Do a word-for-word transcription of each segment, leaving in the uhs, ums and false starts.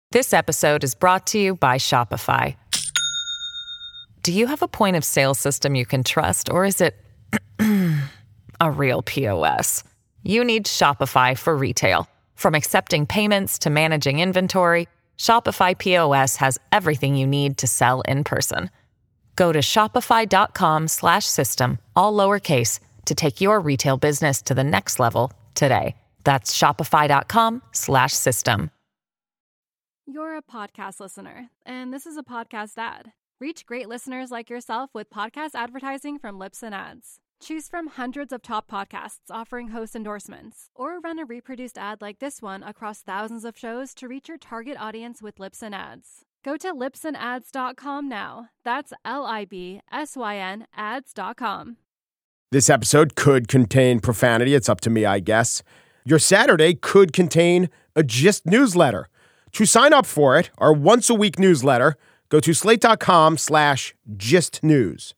This episode is brought to you by Shopify. Do you have a point of sale system you can trust, or is it a real P O S? You need Shopify for retail. From accepting payments to managing inventory, Shopify P O S has everything you need to sell in person. Go to shopify.com slash system, all lowercase, to take your retail business to the next level today. That's shopify.com slash system. You're a podcast listener, and this is a podcast ad. Reach great listeners like yourself with podcast advertising from Libsyn Ads. Choose from hundreds of top podcasts offering host endorsements, or run a reproduced ad like this one across thousands of shows to reach your target audience with Libsyn Ads. Go to libsyn ads dot com now. That's L I B S Y N ads dot com. This episode could contain profanity. It's up to me, I guess. Your Saturday could contain a Gist newsletter. To sign up for it, our once-a-week newsletter, go to slate.com slash Gist News.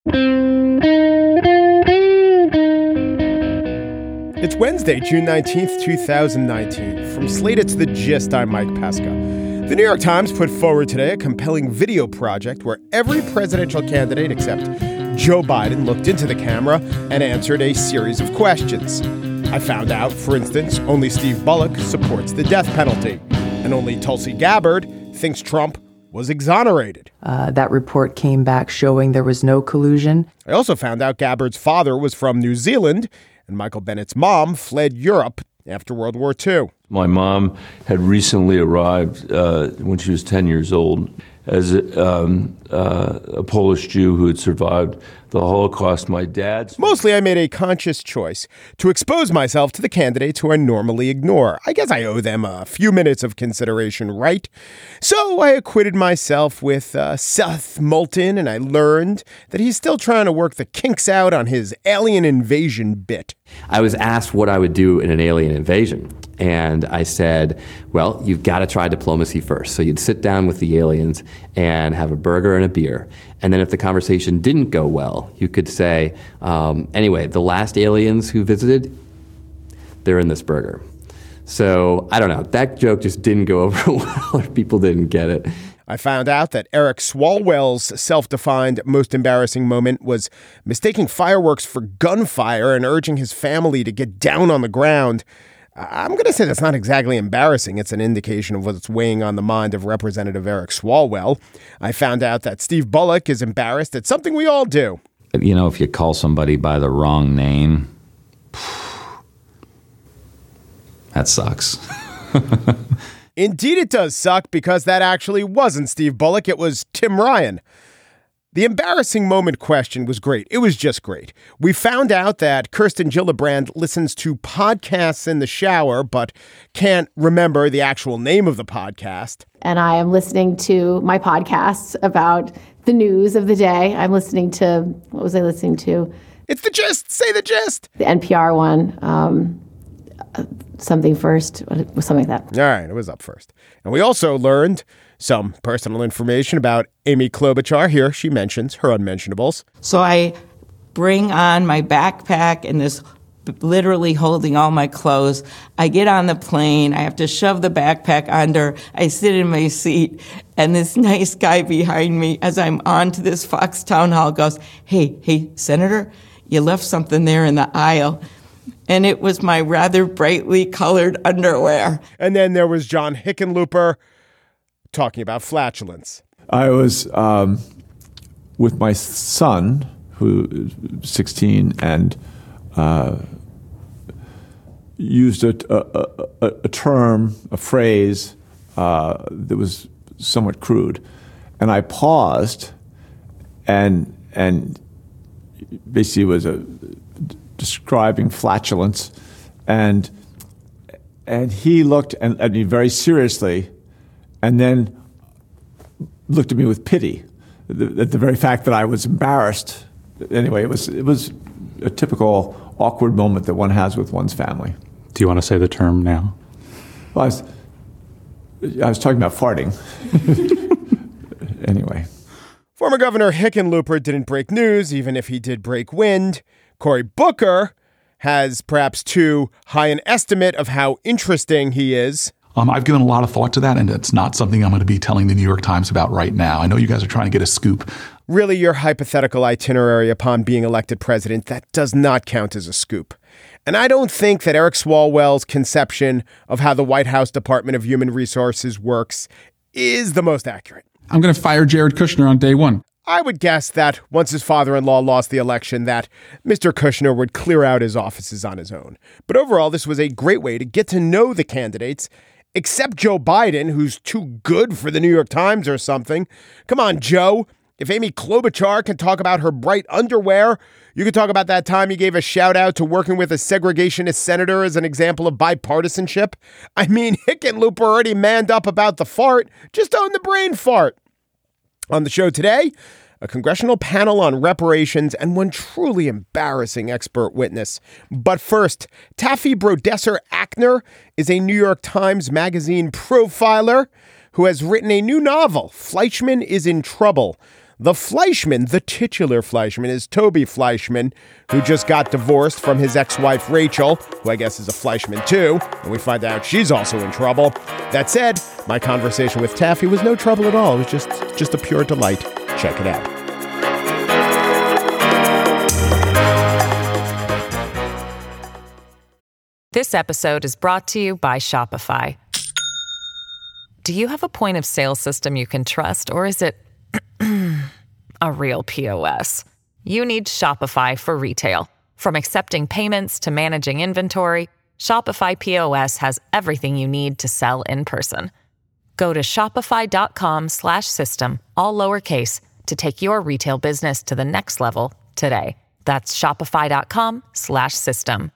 It's Wednesday, June nineteenth, twenty nineteen. From Slate, it's The Gist. I'm Mike Pesca. The New York Times put forward today a compelling video project where every presidential candidate except Joe Biden looked into the camera and answered a series of questions. I found out, for instance, only Steve Bullock supports the death penalty, and only Tulsi Gabbard thinks Trump was exonerated. Uh, that report came back showing there was no collusion. I also found out Gabbard's father was from New Zealand, and Michael Bennett's mom fled Europe after World War Two. My mom had recently arrived uh, when she was ten years old as a, um, uh, a Polish Jew who had survived the Holocaust. My dad's... Mostly, I made a conscious choice to expose myself to the candidates who I normally ignore. I guess I owe them a few minutes of consideration, right? So I acquitted myself with uh, Seth Moulton, and I learned that he's still trying to work the kinks out on his alien invasion bit. I was asked what I would do in an alien invasion. And I said, well, you've got to try diplomacy first. So you'd sit down with the aliens and have a burger and a beer. And then if the conversation didn't go well, you could say, um, anyway, the last aliens who visited, they're in this burger. So I don't know. That joke just didn't go over well, or people didn't get it. I found out that Eric Swalwell's self-defined most embarrassing moment was mistaking fireworks for gunfire and urging his family to get down on the ground. I'm going to say that's not exactly embarrassing. It's an indication of what's weighing on the mind of Representative Eric Swalwell. I found out that Steve Bullock is embarrassed at something we all do. You know, if you call somebody by the wrong name, that sucks. Indeed, it does suck, because that actually wasn't Steve Bullock. It was Tim Ryan. The embarrassing moment question was great. It was just great. We found out that Kirsten Gillibrand listens to podcasts in the shower, but can't remember the actual name of the podcast. And I am listening to my podcasts about the news of the day. I'm listening to, what was I listening to? It's The Gist. Say The Gist. The N P R one. Um, something first. Something like that. All right. It was up first. And we also learned some personal information about Amy Klobuchar. Here she mentions her unmentionables. So I bring on my backpack and this literally holding all my clothes. I get on the plane. I have to shove the backpack under. I sit in my seat, and this nice guy behind me, as I'm on to this Fox Town Hall, goes, hey, hey, Senator, you left something there in the aisle. And it was my rather brightly colored underwear. And then there was John Hickenlooper talking about flatulence. I was um, with my son, who is sixteen, and uh, used a, a, a, a term, a phrase uh, that was somewhat crude. And I paused, and and basically it was a, describing flatulence, and and he looked at, at me very seriously, and then looked at me with pity at the, the very fact that I was embarrassed. Anyway, it was it was a typical awkward moment that one has with one's family. Do you want to say the term now? Well, I was, I was talking about farting. Anyway. Former Governor Hickenlooper didn't break news, even if he did break wind. Cory Booker has perhaps too high an estimate of how interesting he is. Um, I've given a lot of thought to that, and it's not something I'm going to be telling the New York Times about right now. I know you guys are trying to get a scoop. Really, your hypothetical itinerary upon being elected president, that does not count as a scoop. And I don't think that Eric Swalwell's conception of how the White House Department of Human Resources works is the most accurate. I'm going to fire Jared Kushner on day one. I would guess that once his father-in-law lost the election, that Mister Kushner would clear out his offices on his own. But overall, this was a great way to get to know the candidates, except Joe Biden, who's too good for the New York Times or something. Come on, Joe. If Amy Klobuchar can talk about her bright underwear, you could talk about that time you gave a shout out to working with a segregationist senator as an example of bipartisanship. I mean, Hickenlooper already manned up about the fart. Just own the brain fart. On the show today, a congressional panel on reparations and one truly embarrassing expert witness. But first, Taffy Brodesser-Akner is a New York Times Magazine profiler who has written a new novel, Fleischman is in Trouble. The Fleischman, the titular Fleischman, is Toby Fleischman, who just got divorced from his ex-wife Rachel, who I guess is a Fleischman too, and we find out she's also in trouble. That said, my conversation with Taffy was no trouble at all. It was just, just a pure delight. Check it out. This episode is brought to you by Shopify. Do you have a point of sale system you can trust, or is it a real P O S? You need Shopify for retail. From accepting payments to managing inventory, Shopify P O S has everything you need to sell in person. Go to shopify.com slash system, all lowercase, to take your retail business to the next level today. That's shopify.com slash system.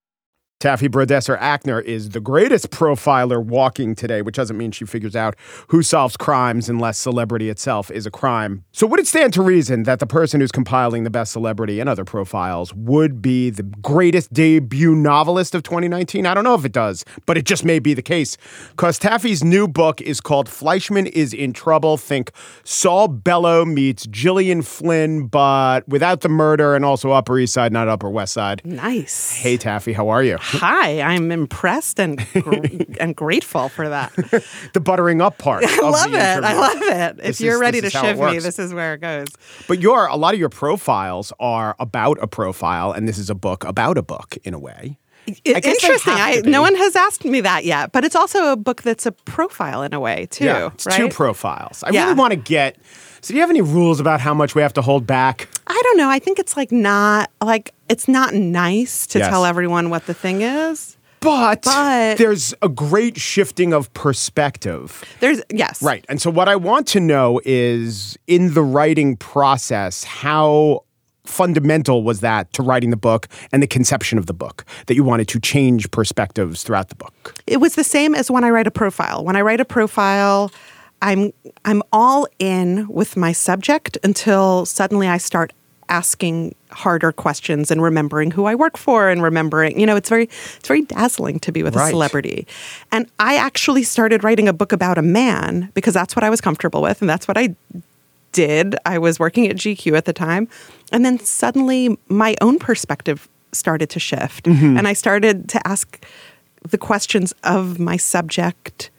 Taffy Brodesser-Akner is the greatest profiler walking today, which doesn't mean she figures out who solves crimes unless celebrity itself is a crime. So would it stand to reason that the person who's compiling the best celebrity and other profiles would be the greatest debut novelist of twenty nineteen? I don't know if it does, but it just may be the case. Because Taffy's new book is called Fleischman is in Trouble. Think Saul Bellow meets Gillian Flynn, but without the murder and also Upper East Side, not Upper West Side. Nice. Hey, Taffy, how are you? Hi, I'm impressed and gr- and grateful for that. The buttering up part. I love it. Interview. I love it. This if you're is, ready to shiv shiv me, this is where it goes. But your a lot of your profiles are about a profile, and this is a book about a book in a way. It, I guess interesting. I, no one has asked me that yet, but it's also a book that's a profile in a way too. Yeah, it's right? two profiles. I yeah. really want to get. So, do you have any rules about how much we have to hold back? I don't know. I think it's like not like it's not nice to yes. tell everyone what the thing is. But, but there's a great shifting of perspective. There's yes. Right. And so what I want to know is in the writing process, how fundamental was that to writing the book and the conception of the book, that you wanted to change perspectives throughout the book? It was the same as when I write a profile. When I write a profile, I'm I'm all in with my subject until suddenly I start asking harder questions and remembering who I work for and remembering, you know, it's very it's very dazzling to be with right. a celebrity. And I actually started writing a book about a man because that's what I was comfortable with and that's what I did. I was working at G Q at the time. And then suddenly my own perspective started to shift. Mm-hmm. And I started to ask the questions of my subject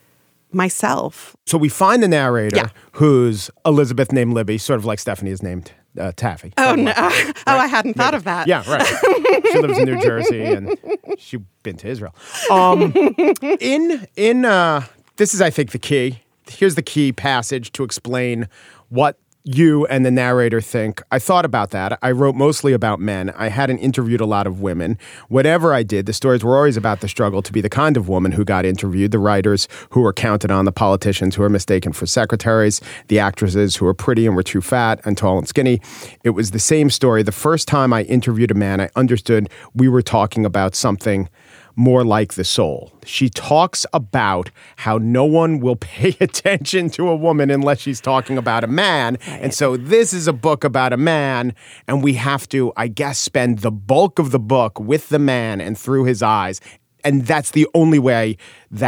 myself. So we find the narrator yeah. who's Elizabeth named Libby, sort of like Stephanie is named uh, Taffy. Oh, no. Right? Oh, I hadn't thought yeah. of that. Yeah, right. She lives in New Jersey and she's been to Israel. Um, in, in uh, this is, I think, the key. Here's the key passage to explain what you and the narrator think. I thought about that. I wrote mostly about men. I hadn't interviewed a lot of women. Whatever I did, the stories were always about the struggle to be the kind of woman who got interviewed, the writers who were counted on, the politicians who were mistaken for secretaries, the actresses who were pretty and were too fat and tall and skinny. It was the same story. The first time I interviewed a man, I understood we were talking about something more like the soul. She talks about how no one will pay attention to a woman unless she's talking about a man. Right. And so this is a book about a man, and we have to, I guess, spend the bulk of the book with the man and through his eyes. And that's the only way that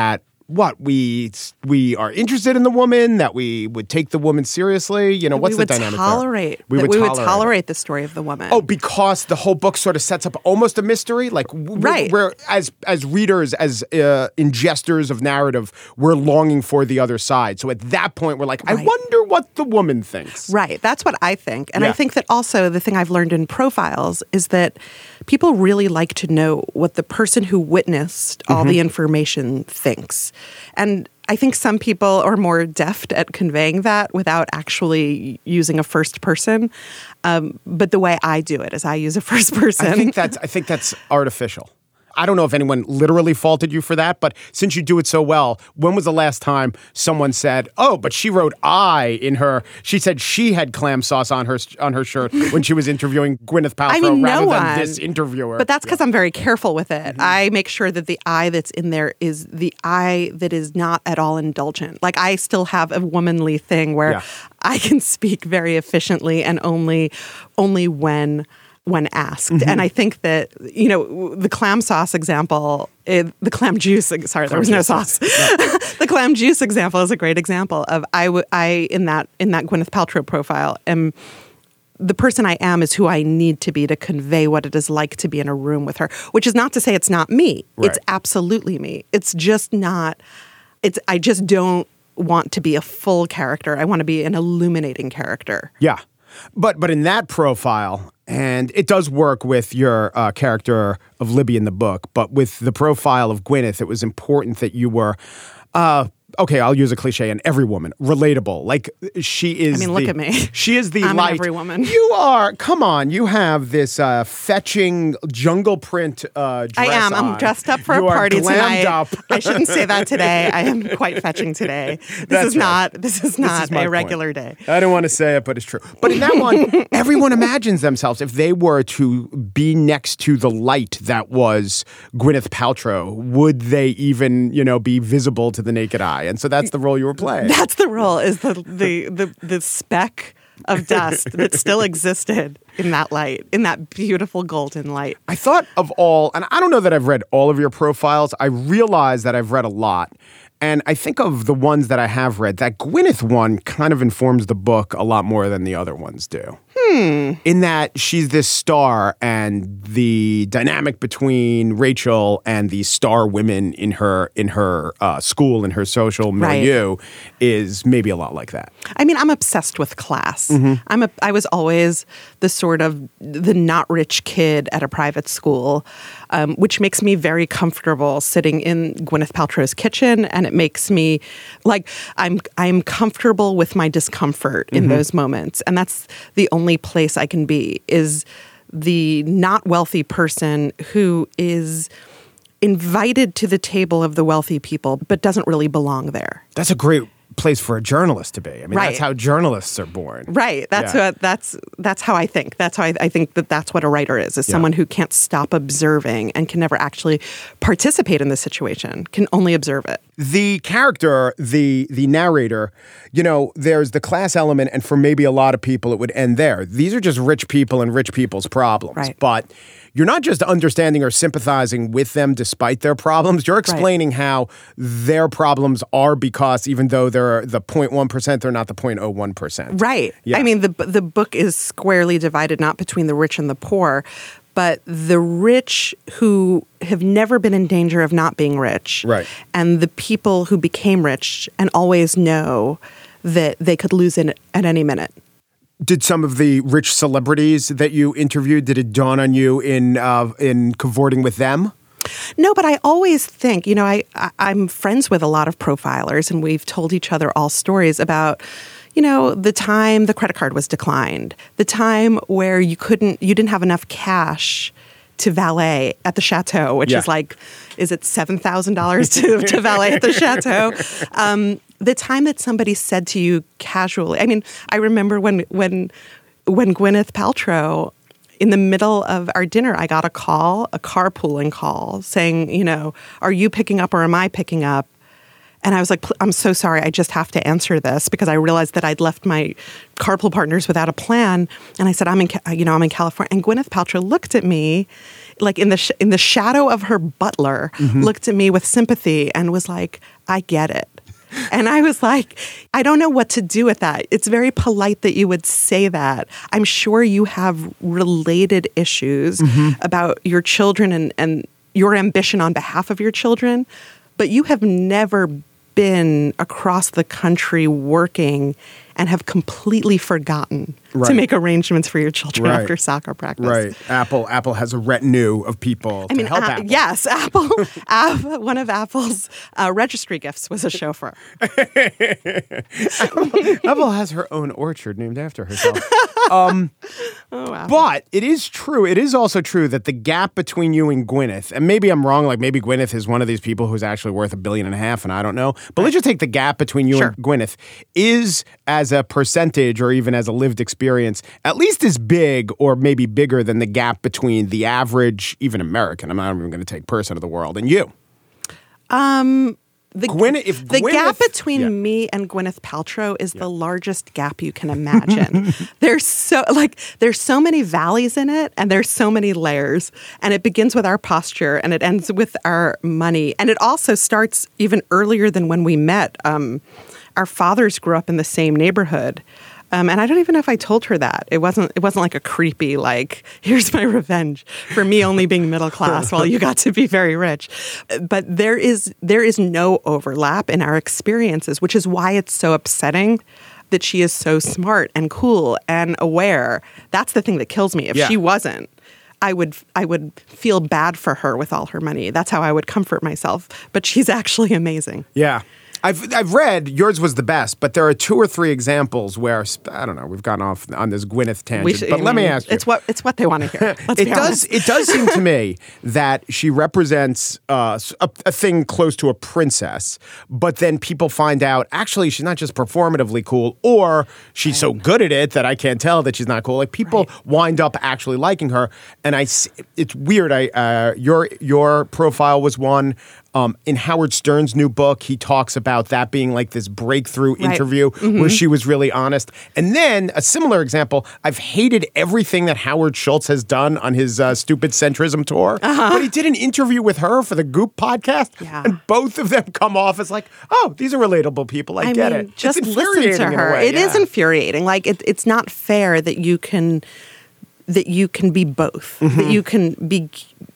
what we we are interested in the woman, that we would take the woman seriously. You know, what's we would the dynamic tolerate, there? We that would we tolerate. would tolerate the story of the woman. Oh, because the whole book sort of sets up almost a mystery. Like, we're, right. we're as as readers, as uh, ingestors of narrative, we're longing for the other side. So at that point, we're like, right. I wonder what the woman thinks. Right. That's what I think. And yeah. I think that also the thing I've learned in profiles is that people really like to know what the person who witnessed all mm-hmm. the information thinks. And I think some people are more deft at conveying that without actually using a first person. Um, but the way I do it is I use a first person. I think that's I think that's artificial. I don't know if anyone literally faulted you for that, but since you do it so well, when was the last time someone said, "Oh, but she wrote I in her"? She said she had clam sauce on her on her shirt when she was interviewing Gwyneth Paltrow I mean, rather no than one. this interviewer. But that's because yeah. I'm very careful with it. Mm-hmm. I make sure that the I that's in there is the I that is not at all indulgent. Like, I still have a womanly thing where yeah. I can speak very efficiently and only only when. when asked. Mm-hmm. And I think that, you know, the clam sauce example, it, the clam juice, sorry, clam there was no sauce. Yeah. The clam juice example is a great example of I, w- I in that in that Gwyneth Paltrow profile, am the person I am is who I need to be to convey what it is like to be in a room with her, which is not to say it's not me. Right. It's absolutely me. It's just not, it's I just don't want to be a full character. I want to be an illuminating character. Yeah. But but in that profile, and it does work with your uh, character of Libby in the book, but with the profile of Gwyneth, it was important that you were, uh, okay, I'll use a cliche, and every woman, relatable. Like, she is I mean, the, look at me. She is the I'm light. every woman. You are, come on, you have this uh, fetching jungle print uh, dress I am. on. I'm dressed up for you a party are glammed tonight. Up. I shouldn't say that today. I am quite fetching today. This That's is right. not This is not This is my a regular point. day. I don't want to say it, but it's true. But in that one, everyone imagines themselves, if they were to be next to the light that was Gwyneth Paltrow, would they even, you know, be visible to the naked eye? And so that's the role you were playing. That's the role, is the the the, the speck of dust that still existed in that light, in that beautiful golden light. I thought of all, and I don't know that I've read all of your profiles. I realize that I've read a lot. And I think of the ones that I have read, that Gwyneth one kind of informs the book a lot more than the other ones do. Hmm. In that she's this star, and the dynamic between Rachel and the star women in her in her uh, school, in her social milieu, right. is maybe a lot like that. I mean, I'm obsessed with class. Mm-hmm. I'm a, I was always the sort of the not rich kid at a private school, um, which makes me very comfortable sitting in Gwyneth Paltrow's kitchen, and it makes me like I'm I'm comfortable with my discomfort in mm-hmm. those moments, and that's the only place I can be, is the not wealthy person who is invited to the table of the wealthy people but doesn't really belong there. That's a great place for a journalist to be. I mean, right. that's how journalists are born. Right. That's yeah. what that's that's how I think. That's how I, I think that that's what a writer is, is yeah. someone who can't stop observing and can never actually participate in the situation, can only observe it. The character, the the narrator, you know, there's the class element, and for maybe a lot of people it would end there. These are just rich people and rich people's problems. Right. But you're not just understanding or sympathizing with them despite their problems. You're explaining right. how their problems are because even though they're the zero point one percent, they're not the zero point zero one percent. Right. Yeah. I mean, the the book is squarely divided not between the rich and the poor, but the rich who have never been in danger of not being rich. Right. And the people who became rich and always know that they could lose it at any minute. Did some of the rich celebrities that you interviewed, did it dawn on you in uh, in cavorting with them? No, but I always think, you know, I, I I'm friends with a lot of profilers, and we've told each other all stories about, you know, the time the credit card was declined, the time where you couldn't, you didn't have enough cash to valet at the chateau, which yeah. is like, is it seven thousand dollars to, to valet at the chateau? Um, the time that somebody said to you casually, I mean, I remember when when when Gwyneth Paltrow, in the middle of our dinner, I got a call, a carpooling call saying, you know, are you picking up or am I picking up? And I was like, I'm so sorry. I just have to answer this because I realized that I'd left my carpool partners without a plan. And I said, I'm in, you know, I'm in California. And Gwyneth Paltrow looked at me, like in the sh- in the shadow of her butler, mm-hmm. looked at me with sympathy and was like, I get it. And I was like, I don't know what to do with that. It's very polite that you would say that. I'm sure you have related issues mm-hmm. about your children and, and your ambition on behalf of your children, but you have never been across the country working and have completely forgotten right. to make arrangements for your children right. after soccer practice. Right. Apple Apple has a retinue of people I to mean, help uh, Apple. Yes, Apple. Apple one of Apple's uh, registry gifts was a chauffeur. Apple, Apple has her own orchard named after herself. Um, oh, wow. But it is true. It is also true that the gap between you and Gwyneth, and maybe I'm wrong, like maybe Gwyneth is one of these people who's actually worth a billion and a half, and I don't know. But right. let's just take the gap between you sure. and Gwyneth is as a percentage or even as a lived experience, at least as big or maybe bigger than the gap between the average, even American, I'm not even going to take person of the world, and you. Um... The, Gwyneth, if the Gwyneth, gap between yeah. me and Gwyneth Paltrow is yeah. the largest gap you can imagine. there's so like there's so many valleys in it, and there's so many layers. And it begins with our posture, and it ends with our money, and it also starts even earlier than when we met. Um, our fathers grew up in the same neighborhood. Um, and I don't even know if I told her that. It wasn't It wasn't like a creepy, like, here's my revenge for me only being middle class while you got to be very rich. But there is there is no overlap in our experiences, which is why it's so upsetting that she is so smart and cool and aware. That's the thing that kills me. If yeah. she wasn't, I would I would feel bad for her with all her money. That's how I would comfort myself. But she's actually amazing. Yeah. I've I've read yours was the best, but there are two or three examples where I don't know. We've gone off on this Gwyneth tangent, should, but let me ask you: it's what it's what they want to hear. Let's it be does. honest. It does seem to me that she represents uh, a, a thing close to a princess, but then people find out actually she's not just performatively cool, or she's so good at it that I can't tell that she's not cool. Like people right. wind up actually liking her, and I. It's weird. I uh, your your profile was one. Um, in Howard Stern's new book, he talks about that being like this breakthrough right. interview mm-hmm. where she was really honest. And then a similar example, I've hated everything that Howard Schultz has done on his uh, Stupid Centrism tour. Uh-huh. But he did an interview with her for the Goop podcast. Yeah. And both of them come off as like, oh, these are relatable people. I, I get mean, it. Just it's listen to her. Way, it yeah. is infuriating. Like it, it's not fair that you can... that you can be both, mm-hmm. that you can be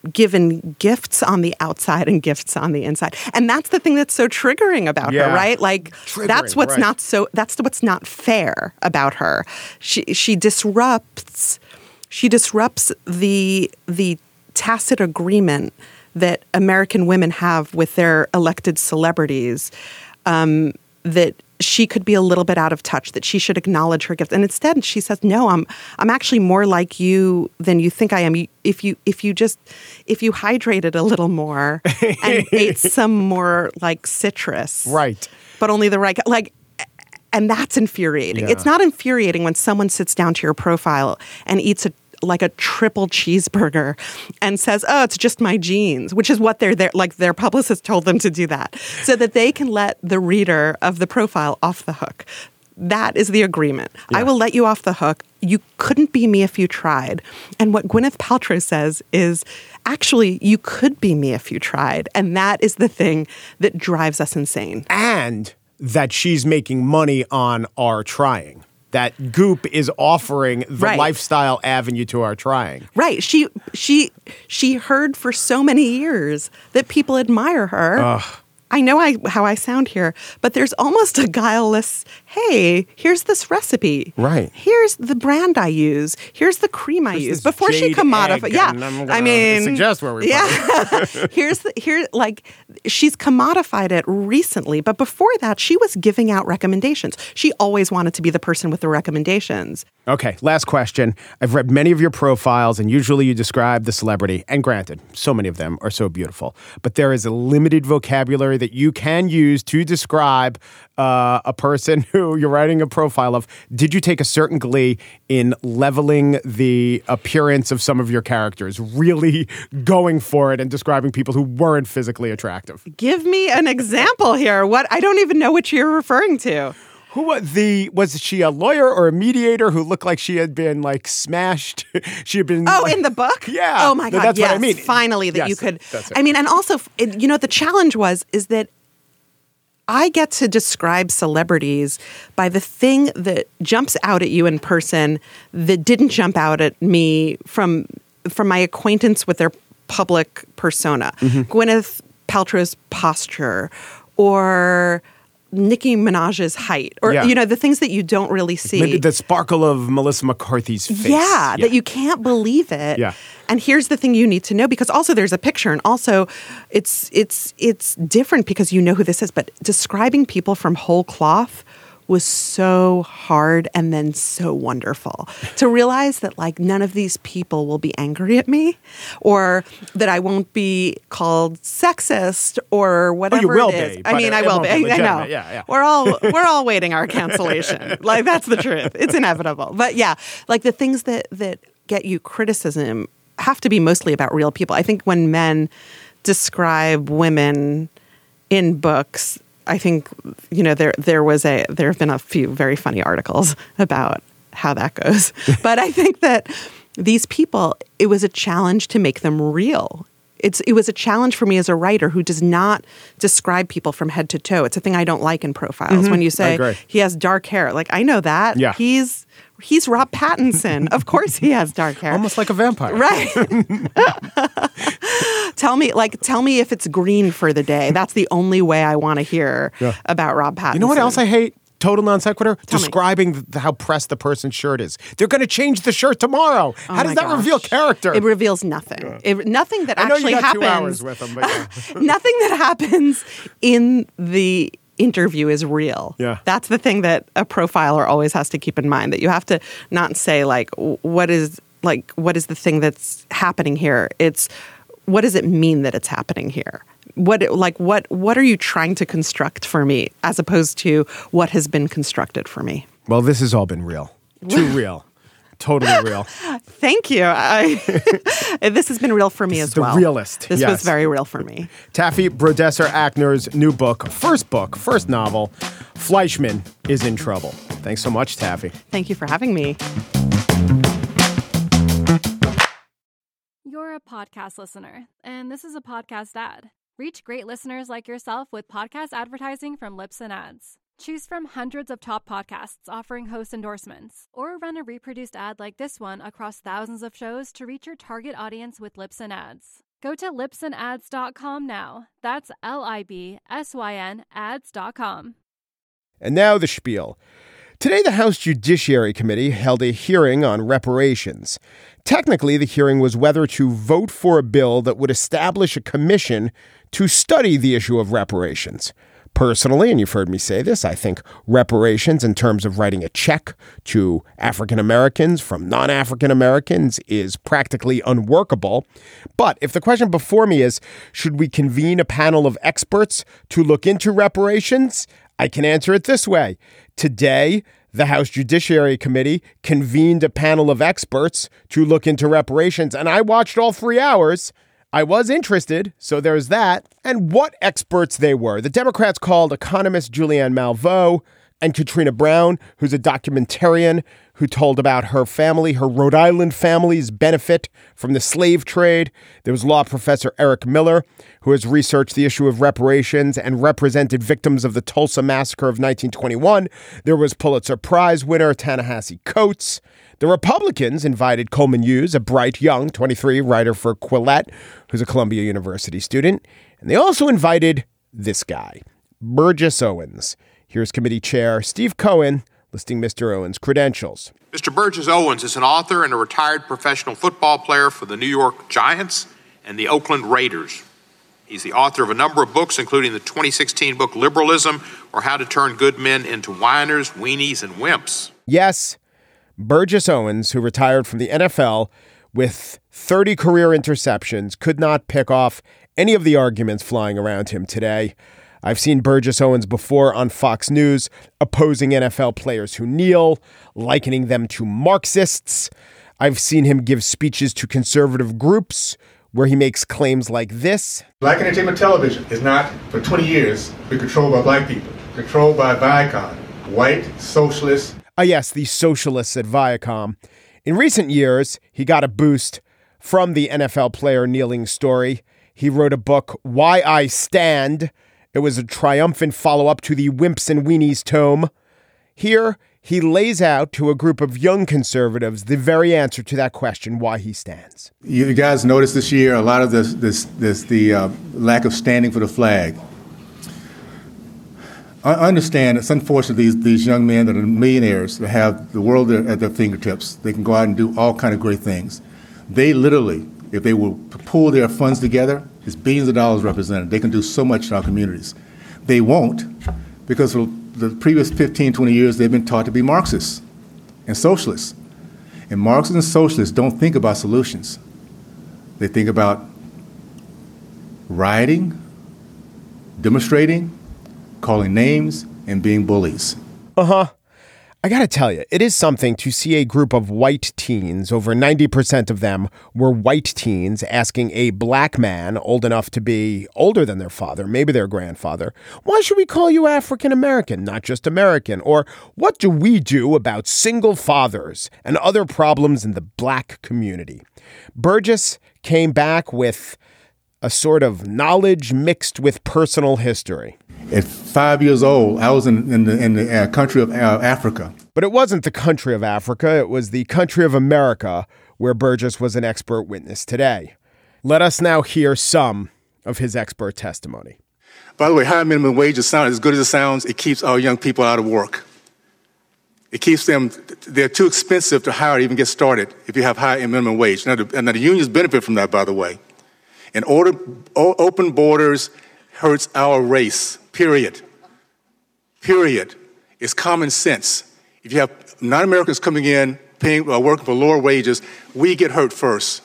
given gifts on the outside and gifts on the inside. And that's the thing that's so triggering about yeah. her, right? Like triggering, that's what's right. not so, that's what's not fair about her. She, she disrupts, she disrupts the, the tacit agreement that American women have with their elected celebrities, um, that she could be a little bit out of touch, that she should acknowledge her gift. And instead she says, no, I'm I'm actually more like you than you think I am. If you if you just if you hydrated a little more and ate some more like citrus. Right. But only the right like and that's infuriating. Yeah. It's not infuriating when someone sits down to your profile and eats a like a triple cheeseburger and says, oh, it's just my genes, which is what they're there. Like their publicist told them to do that so that they can let the reader of the profile off the hook. That is the agreement. Yeah. I will let you off the hook. You couldn't be me if you tried. And what Gwyneth Paltrow says is, actually, you could be me if you tried. And that is the thing that drives us insane. And that she's making money on our trying. That Goop is offering the right. lifestyle avenue to our trying. Right. She she she heard for so many years that people admire her. Ugh. I know I, how I sound here, but there's almost a guileless, hey, here's this recipe. Right. Here's the brand I use. Here's the cream I There's use. Before she commodified. Yeah. I mean. Suggest where we Yeah. here's the, here, like, she's commodified it recently, but before that, she was giving out recommendations. She always wanted to be the person with the recommendations. Okay, last question. I've read many of your profiles, and usually you describe the celebrity, and granted, so many of them are so beautiful, but there is a limited vocabulary vocabulary that you can use to describe uh, a person who you're writing a profile of. Did you take a certain glee in leveling the appearance of some of your characters, really going for it and describing people who weren't physically attractive? Give me an example here. What I don't even know what you're referring to. Who was the was she a lawyer or a mediator who looked like she had been like smashed? She had been Oh, like, in the book? Yeah. Oh my God. That's yes. what I mean. Finally that yes, you could. That's it. I mean, and also, it, you know, the challenge was is that I get to describe celebrities by the thing that jumps out at you in person that didn't jump out at me from from my acquaintance with their public persona. Mm-hmm. Gwyneth Paltrow's posture, or Nicki Minaj's height, or, yeah. you know, the things that you don't really see. Maybe the sparkle of Melissa McCarthy's face. Yeah, yeah, that you can't believe it. Yeah. And here's the thing you need to know, because also there's a picture, and also it's it's it's different because you know who this is. But describing people from whole cloth was so hard and then so wonderful to realize that like none of these people will be angry at me, or that I won't be called sexist or whatever oh, you will it is. Be, I mean, I will be. be I know. Yeah, yeah. We're all we're all waiting our cancellation. Like that's the truth. It's inevitable. But yeah, like the things that that get you criticism have to be mostly about real people. I think when men describe women in books, I think, you know, there there was a there have been a few very funny articles about how that goes. But I think that these people, it was a challenge to make them real. It's it was a challenge for me as a writer who does not describe people from head to toe. It's a thing I don't like in profiles. Mm-hmm. When you say he has dark hair, like I know that. Yeah. He's He's Rob Pattinson. Of course he has dark hair. Almost like a vampire. Right. Tell me, like, tell me if it's green for the day. That's the only way I want to hear yeah. about Rob Pattinson. You know what else I hate? Total non sequitur? Tell Describing the, how pressed the person's shirt is. They're going to change the shirt tomorrow. Oh how does that gosh. reveal character? It reveals nothing. Yeah. It, nothing that I know actually you got happens. Two hours with them, but yeah. Nothing that happens in the interview is real. Yeah. That's the thing that a profiler always has to keep in mind, that you have to not say like, what is like, what is the thing that's happening here? It's what does it mean that it's happening here? What like what what are you trying to construct for me, as opposed to what has been constructed for me? Well, this has all been real. Too real. Totally real. Thank you. I, this has been real for me this as is the well. The realist. This yes. was very real for me. Taffy Brodesser-Akner's new book, first book, first novel, Fleischman is in Trouble. Thanks so much, Taffy. Thank you for having me. You're a podcast listener, and this is a podcast ad. Reach great listeners like yourself with podcast advertising from Libsyn Ads. Choose from hundreds of top podcasts offering host endorsements, or run a reproduced ad like this one across thousands of shows to reach your target audience with Libsyn Ads. Go to libsyn ads dot com now. That's L I B S Y N ads dot com. And now the spiel. Today, the House Judiciary Committee held a hearing on reparations. Technically, the hearing was whether to vote for a bill that would establish a commission to study the issue of reparations. Personally, and you've heard me say this, I think reparations in terms of writing a check to African Americans from non-African Americans is practically unworkable. But if the question before me is, should we convene a panel of experts to look into reparations? I can answer it this way. Today, the House Judiciary Committee convened a panel of experts to look into reparations, and I watched all three hours. I was interested, so there's that. And what experts they were. The Democrats called economist Julianne Malveaux and Katrina Brown, who's a documentarian who told about her family, her Rhode Island family's benefit from the slave trade. There was law professor Eric Miller, who has researched the issue of reparations and represented victims of the Tulsa Massacre of nineteen twenty-one. There was Pulitzer Prize winner Ta-Nehisi Coates. The Republicans invited Coleman Hughes, a bright, young, twenty-three, writer for Quillette, who's a Columbia University student. And they also invited this guy, Burgess Owens. Here's committee chair Steve Cohen listing Mister Owens' credentials. Mister Burgess Owens is an author and a retired professional football player for the New York Giants and the Oakland Raiders. He's the author of a number of books, including the twenty sixteen book Liberalism, or How to Turn Good Men into Whiners, Weenies, and Wimps. Yes, Burgess Owens, who retired from the N F L with thirty career interceptions, could not pick off any of the arguments flying around him today. I've seen Burgess Owens before on Fox News, opposing N F L players who kneel, likening them to Marxists. I've seen him give speeches to conservative groups where he makes claims like this. Black entertainment television is not, for twenty years, been controlled by black people, controlled by Viacom, white socialists. Ah, yes, the socialists at Viacom. In recent years, he got a boost from the N F L player kneeling story. He wrote a book, Why I Stand. It was a triumphant follow-up to the Wimps and Weenies tome. Here, he lays out to a group of young conservatives the very answer to that question, why he stands. You guys noticed this year a lot of this, this, this the uh, lack of standing for the flag. I understand it's unfortunate these these young men that are millionaires that have the world at their fingertips. They can go out and do all kind of great things. They literally, if they will pull their funds together, it's billions of dollars represented. They can do so much in our communities. They won't, because for the previous fifteen, twenty years, they've been taught to be Marxists and socialists. And Marxists and socialists don't think about solutions. They think about rioting, demonstrating, calling names, and being bullies. Uh-huh. I gotta tell you, it is something to see a group of white teens, over ninety percent of them were white teens, asking a black man old enough to be older than their father, maybe their grandfather, why should we call you African American, not just American? Or what do we do about single fathers and other problems in the black community? Burgess came back with a sort of knowledge mixed with personal history. At five years old, I was in, in the, in the uh, country of uh, Africa. But it wasn't the country of Africa. It was the country of America, where Burgess was an expert witness today. Let us now hear some of his expert testimony. By the way, high minimum wage sounds as good as it sounds. It keeps our young people out of work. It keeps them, they're too expensive to hire to even get started if you have high minimum wage. Now, the, now the unions benefit from that, by the way. And order, o- open borders hurts our race. Period. Period. It's common sense. If you have non-Americans coming in, paying, uh, working for lower wages, we get hurt first.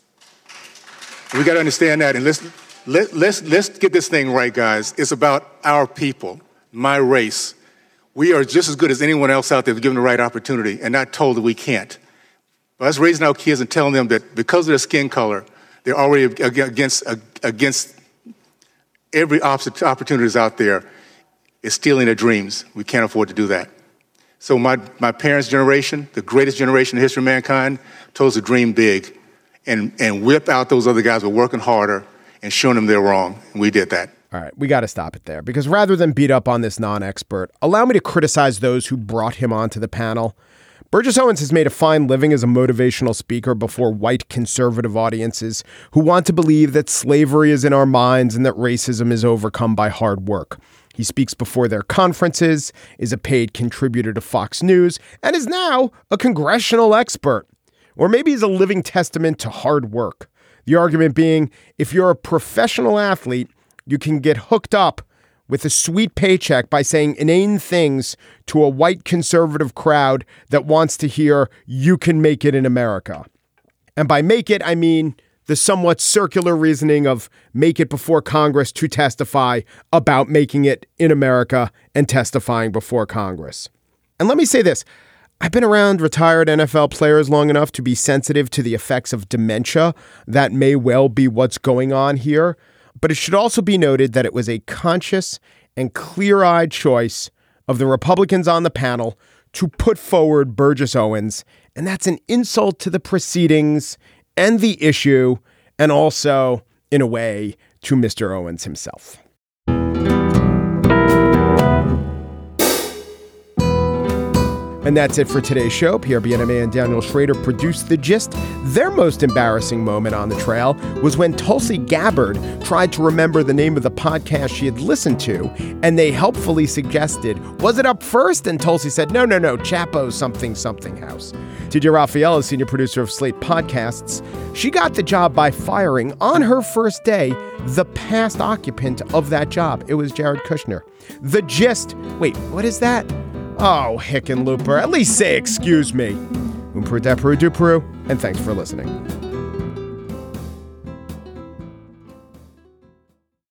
We got to understand that. And let's, let, let's, let's get this thing right, guys. It's about our people, my race. We are just as good as anyone else out there if given the right opportunity and not told that we can't. But us raising our kids and telling them that because of their skin color, they're already against, against every opportunities out there is stealing their dreams. We can't afford to do that. So my, my parents' generation, the greatest generation in the history of mankind, told us to dream big and, and whip out those other guys who are working harder and showing them they're wrong. And we did that. All right, we got to stop it there, because rather than beat up on this non-expert, allow me to criticize those who brought him onto the panel. Burgess Owens has made a fine living as a motivational speaker before white conservative audiences who want to believe that slavery is in our minds and that racism is overcome by hard work. He speaks before their conferences, is a paid contributor to Fox News, and is now a congressional expert. Or maybe he's a living testament to hard work. The argument being, if you're a professional athlete, you can get hooked up with a sweet paycheck by saying inane things to a white conservative crowd that wants to hear you can make it in America. And by make it, I mean the somewhat circular reasoning of make it before Congress to testify about making it in America and testifying before Congress. And let me say this. I've been around retired N F L players long enough to be sensitive to the effects of dementia. That may well be what's going on here. But it should also be noted that it was a conscious and clear-eyed choice of the Republicans on the panel to put forward Burgess Owens. And that's an insult to the proceedings and the issue, and also, in a way, to Mister Owens himself. And that's it for today's show. Pierre Bienaimé and Daniel Schrader produced The Gist. Their most embarrassing moment on the trail was when Tulsi Gabbard tried to remember the name of the podcast she had listened to, and they helpfully suggested, was it Up First? And Tulsi said, no, no, no, Chapo something something house. T J Raphael is senior producer of Slate Podcasts. She got the job by firing, on her first day, the past occupant of that job. It was Jared Kushner. The Gist. Wait, what is that? Oh, Hickenlooper, at least say excuse me. Umperu Deperu Duperu, and thanks for listening.